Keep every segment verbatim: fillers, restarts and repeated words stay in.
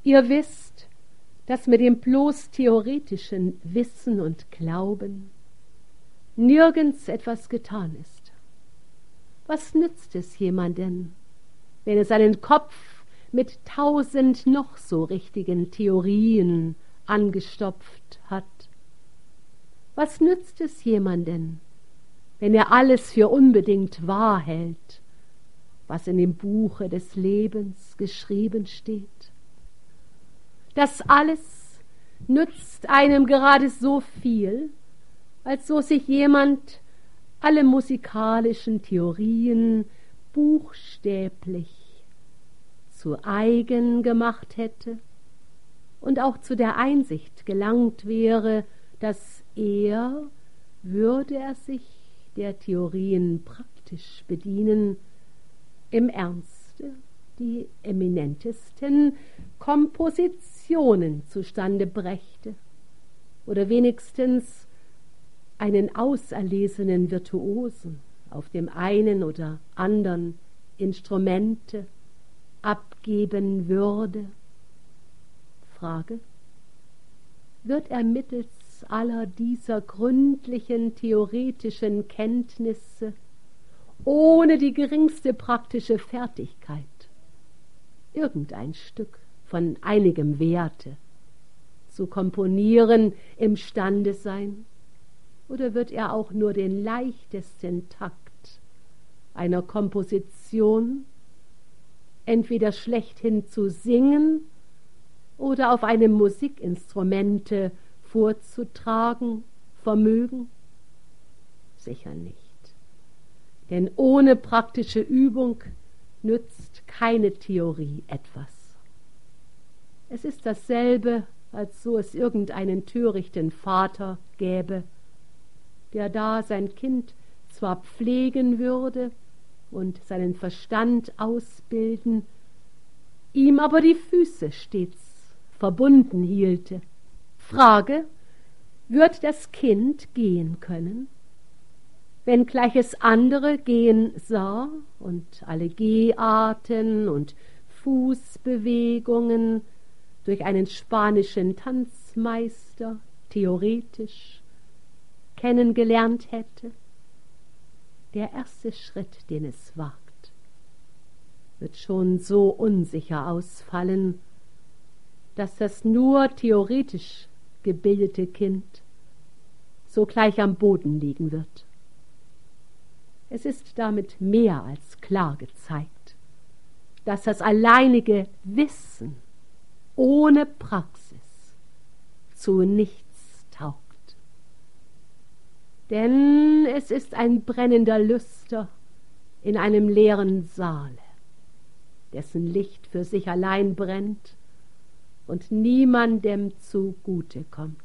Ihr wisst, dass mit dem bloß theoretischen Wissen und Glauben nirgends etwas getan ist. Was nützt es jemanden, wenn er seinen Kopf mit tausend noch so richtigen Theorien angestopft hat? Was nützt es jemanden, wenn er alles für unbedingt wahr hält, was in dem Buche des Lebens geschrieben steht? Das alles nützt einem gerade so viel, als so sich jemand alle musikalischen Theorien buchstäblich zu eigen gemacht hätte und auch zu der Einsicht gelangt wäre, dass er, würde er sich der Theorien praktisch bedienen, im Ernste die eminentesten Kompositionen zustande brächte oder wenigstens einen auserlesenen Virtuosen auf dem einen oder anderen Instrumente abgeben würde. Frage: Wird er mittels aller dieser gründlichen theoretischen Kenntnisse ohne die geringste praktische Fertigkeit irgendein Stück von einigem Werte zu komponieren imstande sein? Oder wird er auch nur den leichtesten Takt einer Komposition entweder schlechthin zu singen oder auf einem Musikinstrumente vorzutragen vermögen? Sicher nicht. Denn ohne praktische Übung nützt keine Theorie etwas. Es ist dasselbe, als so es irgendeinen törichten Vater gäbe, der da sein Kind zwar pflegen würde und seinen Verstand ausbilden, ihm aber die Füße stets verbunden hielte. Frage: Wird das Kind gehen können? Wenngleich es andere gehen sah und alle Geharten und Fußbewegungen durch einen spanischen Tanzmeister theoretisch kennengelernt hätte, der erste Schritt, den es wagt, wird schon so unsicher ausfallen, dass das nur theoretisch gebildete Kind sogleich am Boden liegen wird. Es ist damit mehr als klar gezeigt, dass das alleinige Wissen ohne Praxis zu nichts taugt. Denn es ist ein brennender Lüster in einem leeren Saale, dessen Licht für sich allein brennt und niemandem zugute kommt.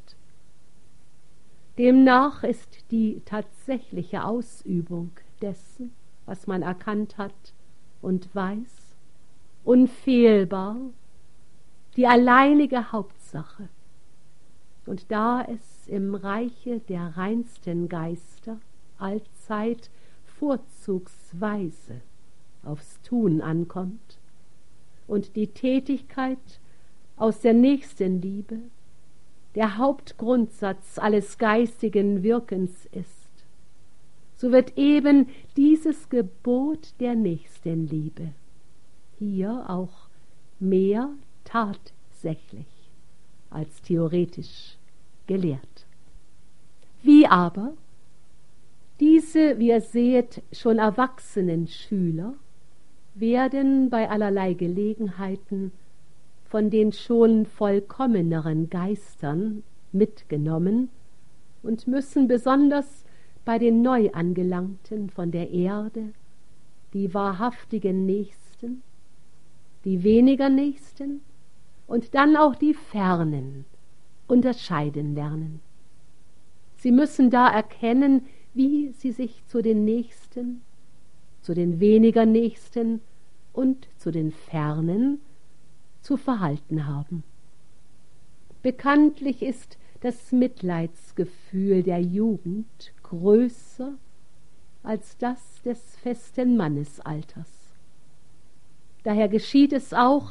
Demnach ist die tatsächliche Ausübung dessen, was man erkannt hat und weiß, unfehlbar die alleinige Hauptsache. Und da es im Reiche der reinsten Geister allzeit vorzugsweise aufs Tun ankommt und die Tätigkeit aus der Nächstenliebe der Hauptgrundsatz alles geistigen Wirkens ist, so wird eben dieses Gebot der Nächstenliebe hier auch mehr tatsächlich als theoretisch gelehrt. Wie aber diese, wie ihr seht, schon erwachsenen Schüler werden bei allerlei Gelegenheiten von den schon vollkommeneren Geistern mitgenommen und müssen besonders bei den Neuangelangten von der Erde die wahrhaftigen Nächsten, die weniger Nächsten und dann auch die Fernen unterscheiden lernen. Sie müssen da erkennen, wie sie sich zu den Nächsten, zu den weniger Nächsten und zu den Fernen zu verhalten haben. Bekanntlich ist das Mitleidsgefühl der Jugend größer als das des festen Mannesalters. Daher geschieht es auch,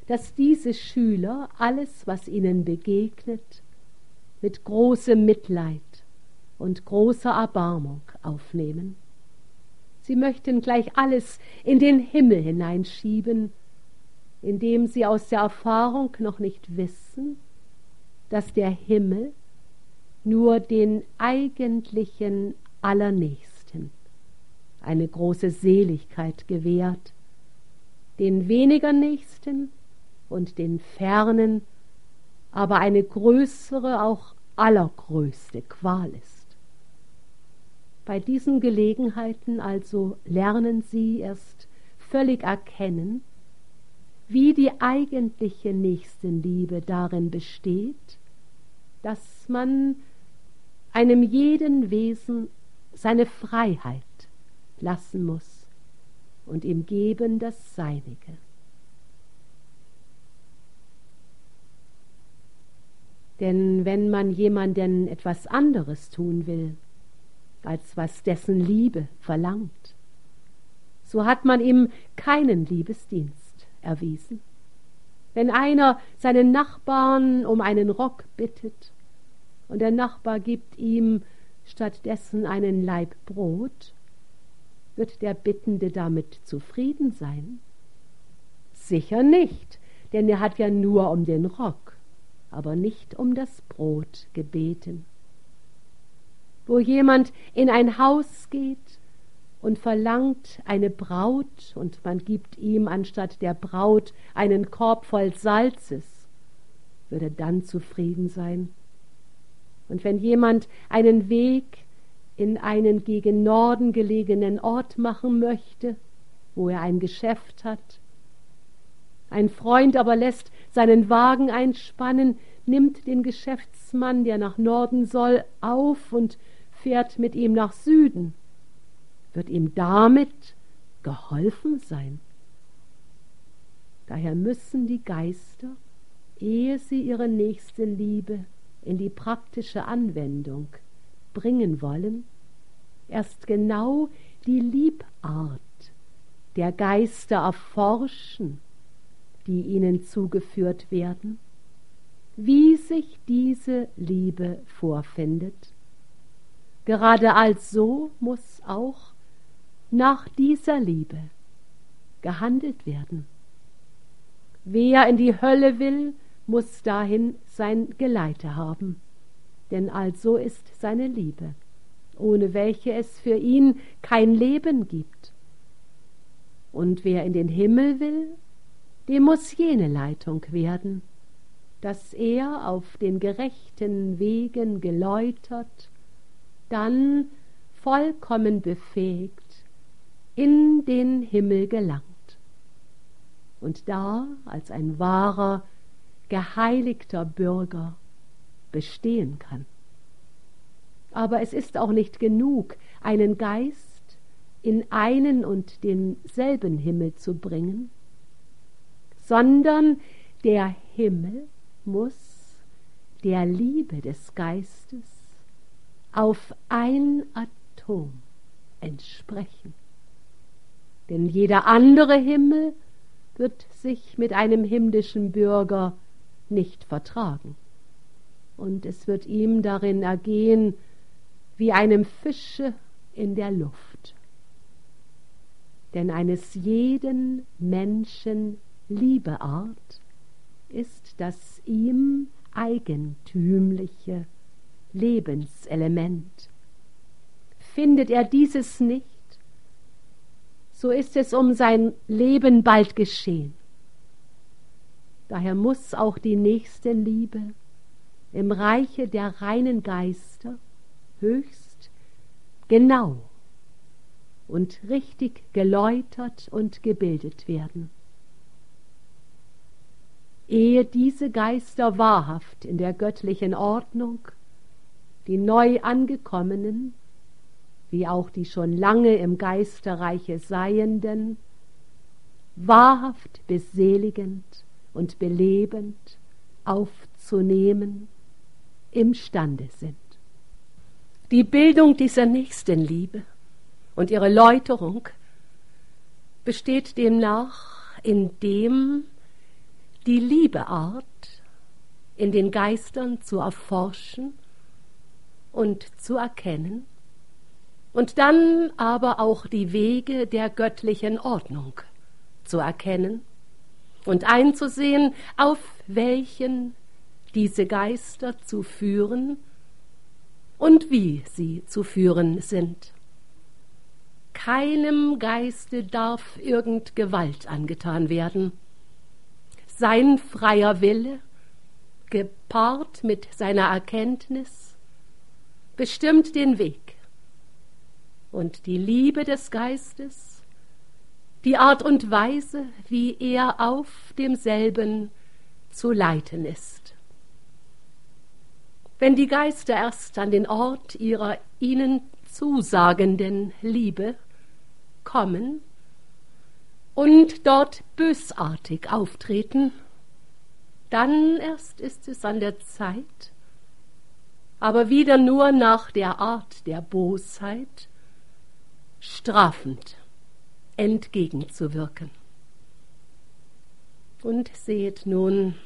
dass diese Schüler alles, was ihnen begegnet, mit großem Mitleid und großer Erbarmung aufnehmen. Sie möchten gleich alles in den Himmel hineinschieben, indem sie aus der Erfahrung noch nicht wissen, dass der Himmel nur den eigentlichen Allernächsten eine große Seligkeit gewährt, den weniger Nächsten und den Fernen aber eine größere, auch allergrößte Qual ist. Bei diesen Gelegenheiten also lernen sie erst völlig erkennen, wie die eigentliche Nächstenliebe darin besteht, dass man einem jeden Wesen seine Freiheit lassen muss und ihm geben das Seinige. Denn wenn man jemanden etwas anderes tun will, als was dessen Liebe verlangt, so hat man ihm keinen Liebesdienst erwiesen. Wenn einer seinen Nachbarn um einen Rock bittet und der Nachbar gibt ihm stattdessen einen Laib Brot, wird der Bittende damit zufrieden sein? Sicher nicht, denn er hat ja nur um den Rock, aber nicht um das Brot gebeten. Wo jemand in ein Haus geht und verlangt eine Braut und man gibt ihm anstatt der Braut einen Korb voll Salzes, würde dann zufrieden sein. Und wenn jemand einen Weg in einen gegen Norden gelegenen Ort machen möchte, wo er ein Geschäft hat, ein Freund aber lässt seinen Wagen einspannen, nimmt den Geschäftsmann, der nach Norden soll, auf und fährt mit ihm nach Süden, wird ihm damit geholfen sein. Daher müssen die Geister, ehe sie ihre Nächstenliebe in die praktische Anwendung bringen wollen, erst genau die Liebart der Geister erforschen, die ihnen zugeführt werden, wie sich diese Liebe vorfindet. Gerade also muss auch nach dieser Liebe gehandelt werden. Wer in die Hölle will, muss dahin sein Geleite haben, denn also ist seine Liebe, ohne welche es für ihn kein Leben gibt. Und wer in den Himmel will, dem muss jene Leitung werden, dass er auf den gerechten Wegen geläutert, dann vollkommen befähigt in den Himmel gelangt und da als ein wahrer, geheiligter Bürger bestehen kann. Aber es ist auch nicht genug, einen Geist in einen und denselben Himmel zu bringen, sondern der Himmel muss der Liebe des Geistes auf ein Atom entsprechen. Denn jeder andere Himmel wird sich mit einem himmlischen Bürger nicht vertragen. Und es wird ihm darin ergehen wie einem Fische in der Luft. Denn eines jeden Menschen Liebeart ist das ihm eigentümliche Lebenselement. Findet er dieses nicht, so ist es um sein Leben bald geschehen. Daher muss auch die Nächstenliebe im Reiche der reinen Geister höchst genau und richtig geläutert und gebildet werden. Ehe diese Geister wahrhaft in der göttlichen Ordnung, die neu angekommenen, wie auch die schon lange im Geisterreiche Seienden, wahrhaft beseligend und belebend aufzunehmen, imstande sind. Die Bildung dieser Nächstenliebe und ihre Läuterung besteht demnach in dem, die Liebeart in den Geistern zu erforschen und zu erkennen und dann aber auch die Wege der göttlichen Ordnung zu erkennen und einzusehen, auf welchen diese Geister zu führen und wie sie zu führen sind. Keinem Geiste darf irgend Gewalt angetan werden. Sein freier Wille, gepaart mit seiner Erkenntnis, bestimmt den Weg. Und die Liebe des Geistes, die Art und Weise, wie er auf demselben zu leiten ist. Wenn die Geister erst an den Ort ihrer ihnen zusagenden Liebe kommen und dort bösartig auftreten, dann erst ist es an der Zeit, aber wieder nur nach der Art der Bosheit, strafend entgegenzuwirken. Und seht nun,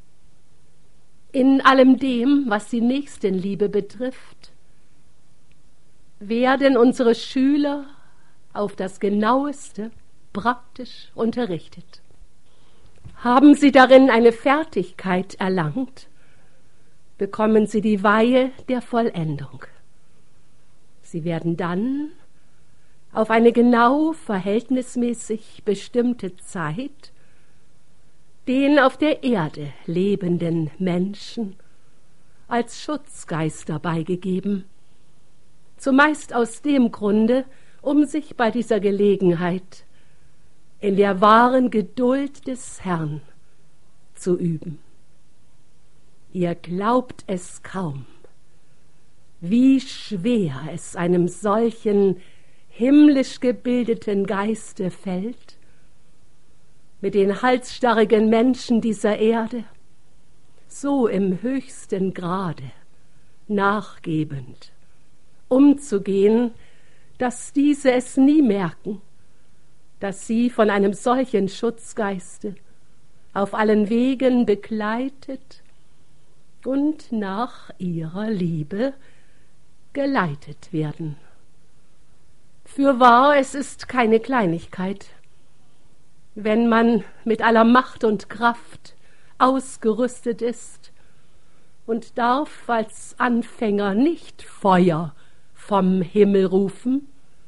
in allem dem, was die Nächstenliebe betrifft, werden unsere Schüler auf das Genaueste praktisch unterrichtet. Haben sie darin eine Fertigkeit erlangt, bekommen sie die Weihe der Vollendung. Sie werden dann auf eine genau verhältnismäßig bestimmte Zeit den auf der Erde lebenden Menschen als Schutzgeister beigegeben, zumeist aus dem Grunde, um sich bei dieser Gelegenheit in der wahren Geduld des Herrn zu üben. Ihr glaubt es kaum, wie schwer es einem solchen himmlisch gebildeten Geiste fällt, mit den halsstarrigen Menschen dieser Erde so im höchsten Grade nachgebend umzugehen, dass diese es nie merken, dass sie von einem solchen Schutzgeiste auf allen Wegen begleitet und nach ihrer Liebe geleitet werden. Fürwahr, es ist keine Kleinigkeit, wenn man mit aller Macht und Kraft ausgerüstet ist und darf als Anfänger nicht Feuer vom Himmel rufen,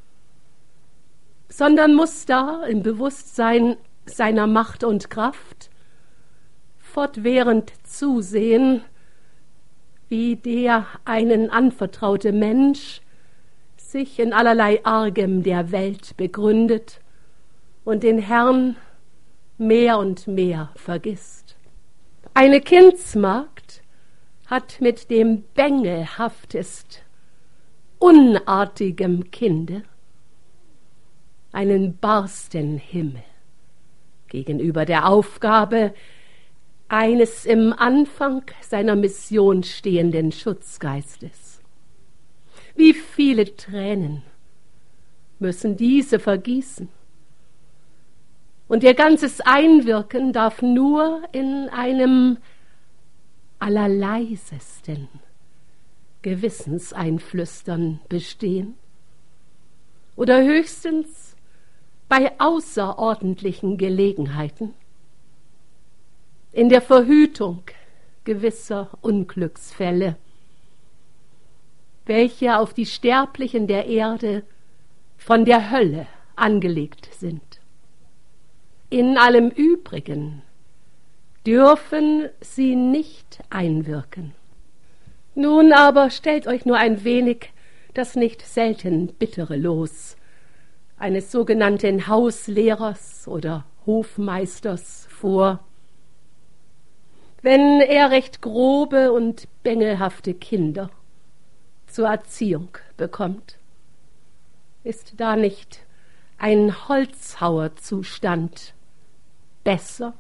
sondern muss da im Bewusstsein seiner Macht und Kraft fortwährend zusehen, wie der einen anvertraute Mensch sich in allerlei Argem der Welt begründet und den Herrn mehr und mehr vergisst. Eine Kindsmagd hat mit dem bängehaftest unartigem Kinde einen barsten Himmel gegenüber der Aufgabe eines im Anfang seiner Mission stehenden Schutzgeistes. Wie viele Tränen müssen diese vergießen? Und ihr ganzes Einwirken darf nur in einem allerleisesten Gewissenseinflüstern bestehen oder höchstens bei außerordentlichen Gelegenheiten, in der Verhütung gewisser Unglücksfälle, welche auf die Sterblichen der Erde von der Hölle angelegt sind. In allem Übrigen dürfen sie nicht einwirken. Nun aber stellt euch nur ein wenig das nicht selten bittere Los eines sogenannten Hauslehrers oder Hofmeisters vor, wenn er recht grobe und bängelhafte Kinder zur Erziehung bekommt. Ist da nicht ein Holzhauerzustand besser?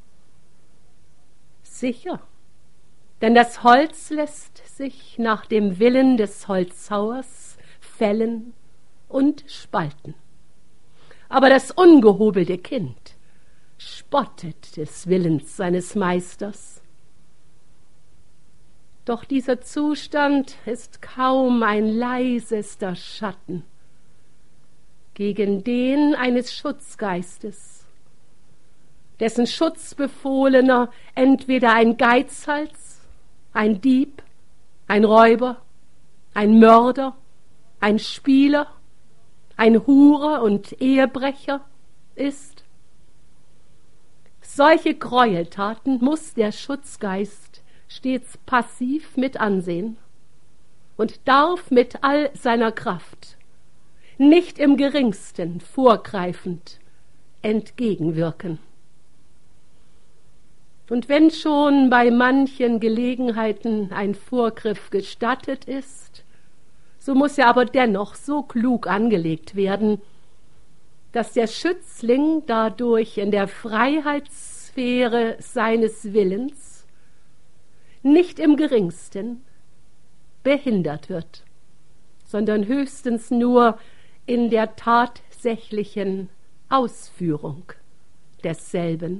Sicher, denn das Holz lässt sich nach dem Willen des Holzhauers fällen und spalten. Aber das ungehobelte Kind spottet des Willens seines Meisters. Doch dieser Zustand ist kaum ein leisester Schatten gegen den eines Schutzgeistes, dessen Schutzbefohlener entweder ein Geizhals, ein Dieb, ein Räuber, ein Mörder, ein Spieler, ein Hurer und Ehebrecher ist. Solche Gräueltaten muss der Schutzgeist stets passiv mit ansehen und darf mit all seiner Kraft nicht im geringsten vorgreifend entgegenwirken. Und wenn schon bei manchen Gelegenheiten ein Vorgriff gestattet ist, so muss er aber dennoch so klug angelegt werden, dass der Schützling dadurch in der Freiheitssphäre seines Willens nicht im geringsten behindert wird, sondern höchstens nur in der tatsächlichen Ausführung desselben.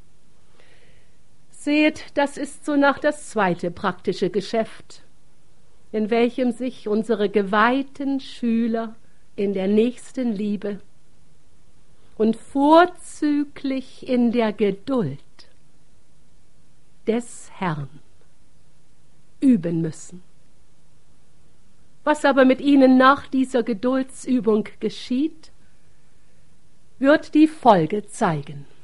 Seht, das ist sonach das zweite praktische Geschäft, in welchem sich unsere geweihten Schüler in der nächsten Liebe und vorzüglich in der Geduld des Herrn üben müssen. Was aber mit ihnen nach dieser Geduldsübung geschieht, wird die Folge zeigen.